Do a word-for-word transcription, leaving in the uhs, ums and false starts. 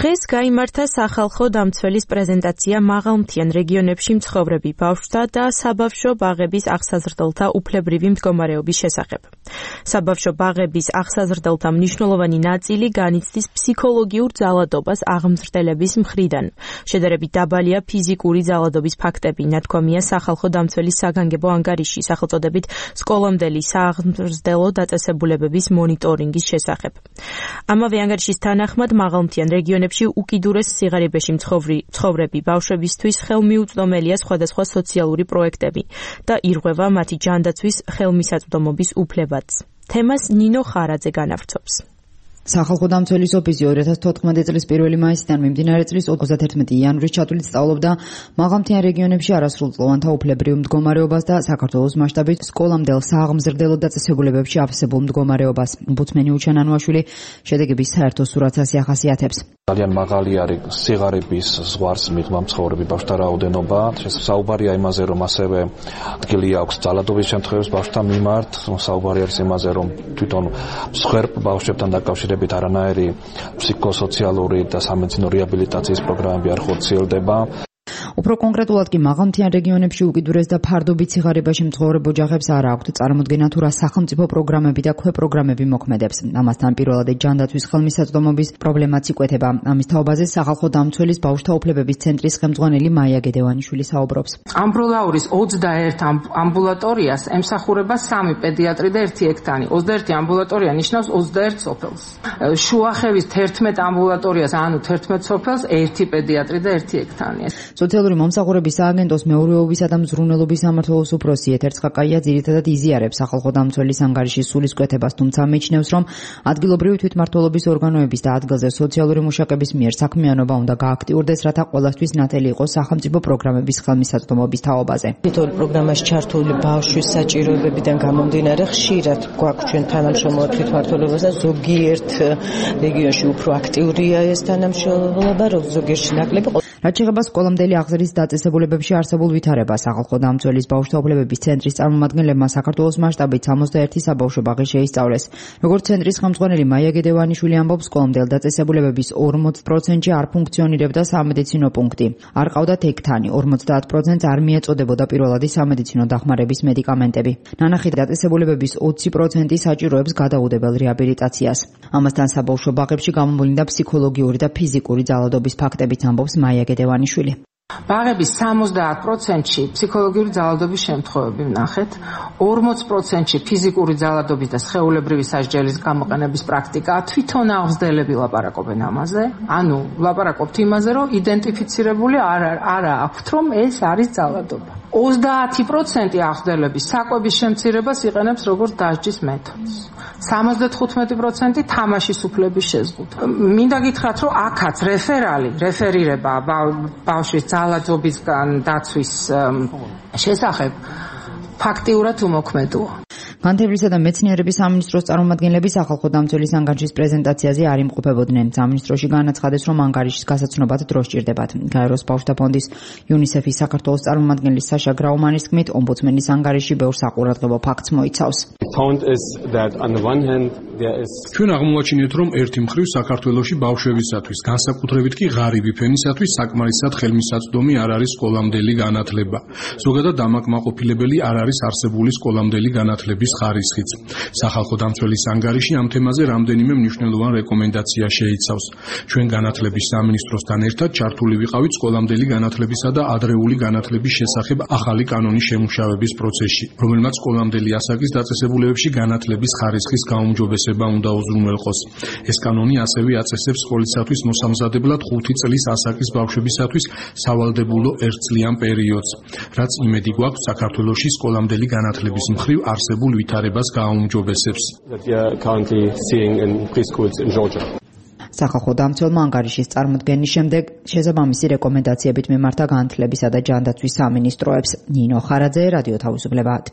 დღეს გაიმართა სახალხო დამცველის პრეზენტაცია მაღალმთიან რეგიონებში მცხოვრები ბავშვთა და საბავშვო ბაღების აღსაზრდელთა უფლებრივი მდგომარეობის შესახებ. საბავშვო ბაღების აღსაზრდელთა მნიშვნელოვანი ნაწილი განიცდის ფსიქოლოგიურ ძალადობას აღმზრდელების მხრიდან. შედარებით დაბალია ფიზიკური ძალადობის ფაქტები, ნათქვამია სახალხო დამცველის საგანგებო ანგარიში სახელწოდებით სკოლამდელი სააღმზრდელო დაწესებულებების მონიტორინგის შესახებ. ამავე ანგარიშის თანახმად მაღალმთიან რეგიონებში უკიდურეს სიღარიბეში მცხოვრები ბავშვებისთვის ხელმიუწვდომელია სხვადასხვა სოციალური პროექტები და ირღვევა მათი ჯანდაცვის ხელმისაწვდომობის უფლებაც. თემას ნინო ხარაძე განავრცობს. სახალხო დამცველის ოფისი ორი ათას თოთხმეტი წლის პირველი მაისიდან მიმდინარე წლის ოცდაათერთმეტი იანვრის ჩათვლით სწავლობდა მაღალმთიან რეგიონებში არასრულწლოვანთა უფლებრივ მდგომარეობას და საქართველოს მასშტაბით სკოლამდელ სააღმზრდელო დაწესებულებებში აფასებულ მდგომარეობას. ომბუდსმენი უჩან ანუაშვილი შედეგების საერთო სურათს ასე ახასიათებს. ძალიან მაღალი არის სიღარიბის ზღვარს მიღმა მცხოვრები ბავშვთა რაოდენობა. საუბარია იმაზე, რომ ასევე ადგილი აქვს ძალადობის შემთხვევებს ბავშვთა მიმართ. საუბარი არის იმაზე, რომ თვითონ მსხვერპ ბავშვებთან დაკავშირებით არანაირი ფსიქოსოციალური და სამედიცინო რეაბილიტაციის პროგრამები არ ხორციელდება. უფრო კონკრეტულად კი მაღალმთიან რეგიონებში უკიდურეს და ფარდობით სიღარიბეში მცხოვრებ ოჯახებს არ აქვთ წარმოდგენა თუ რა სახელმწიფო პროგრამები და ქვეპროგრამები მოქმედებს. ამასთან პირველად ჯანდაცვის ხელმისაწვდომობის პრობლემაც იკვეთება. ამის თაობაზე სახალხო დამცველის ბავშვთა უფლებების ცენტრის ხელმძღვანელი მაია გედევანიშვილი საუბრობს. ამბროლაურის ოცდაერთ ამბულატორიას ემსახურება სამი პედიატრი და ერთი ექთანი. ოცდაერთი ამბულატორია ნიშნავს ოცდაერთ სოფელს. შუახევის თერთმეტ ამბულატორიას ანუ თერთმეტ სოფელს ერთი პედიატრი და ერთი ექთანი. სოციალური მომსახურების სააგენტოს მეურვეობისა და მზრუნველობის სამმართველოს უფროსი ეთერ ცხაკაია ძირითადად იზიარებს სახალხო დამცველის ანგარიშის სულისკვეთებას, თუმცა მიიჩნევს, რომ ადგილობრივი თვითმმართველობის ორგანოების და ადგილზე სოციალური მუშაკების მიერ საქმიანობა უნდა გააქტიურდეს, რათა ყველასთვის ნათელი იყოს სახელმწიფო პროგრამების ხელმისაწვდომობის თაობაზე. თითოეულ პროგრამაში ჩართული ბავშვის საჭიროებებიდან გამომდინარე ხშირად გვაქვს ჩვენ თანამშრომლობა თვითმმართველობასთან, ზოგიერთ რეგიონში უფრო აქტიურია ეს თანამშრომლობა, რომ ზოგიერთში ნაკლები. რაც შეეხება სკოლამდელი აღზრდის დაწესებულებებში არსებულ ვითარებას, სახალხო დამცველის ბავშვთა უფლებების ცენტრის წარმომადგენლებმა საქართველოს მასშტაბით სამოცდაერთი საბავშვო ბაღი შეისწავლეს. როგორც ცენტრის ხელმძღვანელი მაია გედევანიშვილი ამბობს, სკოლამდელ დაწესებულებების ორმოც პროცენტში არ ფუნქციონირებდა სამედიცინო პუნქტი. არ ყავდათ ექთანი, ორმოცდაათ პროცენტს არ მიეწოდებოდა პირველადი სამედიცინო დახმარების მედიკამენტები. ნანახი დაწესებულებების ოცი პროცენტი საჭიროებს გადაუდებელ რეაბილიტაციას. ამასთან საბავშვო ბაღებში გამოვლინდა ფსიქოლოგიური და ფიზიკური ძალადობის ფაქტებიც ამბობს მაია გედევანიშვილი. ბაღების სამოცდაათ პროცენტში ფსიქოლოგიური ძალადობის შემთხვევები ვნახეთ, ორმოც პროცენტში ფიზიკური ძალადობის და სხეულებრივი სასჯელის გამოყენების პრაქტიკაა. თვითონ აღზრდელები ლაპარაკობენ ამაზე, ანუ ლაპარაკობთ იმაზე, რომ იდენტიფიცირებული არ არა აქვთ, რომ ეს არის ძალადობა. ოცდაათი პროცენტი აღზრდელების საკვების შემცირებას იყენებს როგორც დასჯის მეთოდს. სამოცდათხუთმეტი პროცენტი თამაშის უფლების შეზღუდვა. მინდა გითხრათ, რომ აქაც რეფერალი, რეფერირება ბავშვის ძალადობისგან დაცვის შესახებ ფაქტიურად უმოქმედოა. განათლებისა და მეცნიერების სამინისტროს წარმომადგენლები სახალხო დამცველის ანგარიშის პრეზენტაციაზე არ იმყოფებოდნენ. სამინისტროში განაცხადეს, რომ ანგარიშის გასაცნობად დრო სჭირდებათ. გაეროს ბავშვთა ფონდის იუნისეფის საქართველოს წარმომადგენელი საშა გრაუმანის თქმით, ომბუდსმენის ანგარიში ბევრ საყურადღებო ფაქტს მოიცავს. ჩვენ აღმოვაჩინეთ, რომ ერთი მხრივ საქართველოში ბავშვებისათვის, განსაკუთრებით კი ღარიბი ფენისათვის საკმარისად ხელმისაწვდომი არ არის სკოლამდელი განათლება. ზოგადად დამაკმაყოფილებელი არ არის არსებული სკოლამდელი განათლების ხარისხიც. სახალხო დამცველის ანგარიში ამ თემაზე რამდენიმე მნიშვნელოვან რეკომენდაცია შეიცავს. ჩვენ განათლების სამინისტროსთან ერთად ჩართული ვიყავით სკოლამდელი განათლებისა და ადრეული განათლების შესახებ ახალი კანონის შემუშავების პროცესში, რომელმაც სკოლამდელი ასაკის დაწესებულებებში განათლების ხარისხის გაუმჯობესება უნდა უზრუნველყოს. ეს კანონი ასევე აწესებს სკოლისათვის მოსამზადებლად ხუთი წლის ასაკის ბავშვებისათვის სავალდებულო ერთწლიან პერიოდს, რაც იმედი გვაქვს საქართველოში სკოლამდელი განათლების მხრივ არსებულ ვითარებას გააუმჯობესებს. სახალხო დამცველმა ანგარიშის წარმოდგენის შემდეგ შესაბამისი რეკომენდაციებით მიმართა განათლებისა და ჯანდაცვის სამინისტროებს. ნინო ხარაძე, რადიო თავისუფლება.